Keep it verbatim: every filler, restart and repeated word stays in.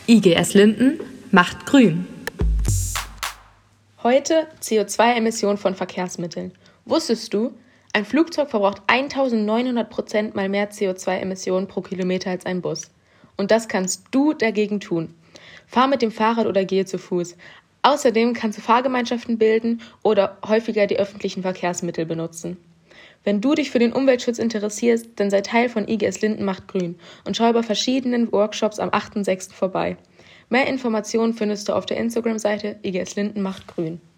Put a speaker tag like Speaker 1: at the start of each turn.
Speaker 1: I G S Linden macht grün.
Speaker 2: Heute C O zwei Emissionen von Verkehrsmitteln. Wusstest du, ein Flugzeug verbraucht eintausendneunhundert Prozent mal mehr C O zwei Emissionen pro Kilometer als ein Bus. Und das kannst du dagegen tun. Fahr mit dem Fahrrad oder gehe zu Fuß. Außerdem kannst du Fahrgemeinschaften bilden oder häufiger die öffentlichen Verkehrsmittel benutzen. Wenn du dich für den Umweltschutz interessierst, dann sei Teil von I G S Linden macht grün und schau bei verschiedenen Workshops am achten sechsten vorbei. Mehr Informationen findest du auf der Instagram-Seite I G S Linden macht grün.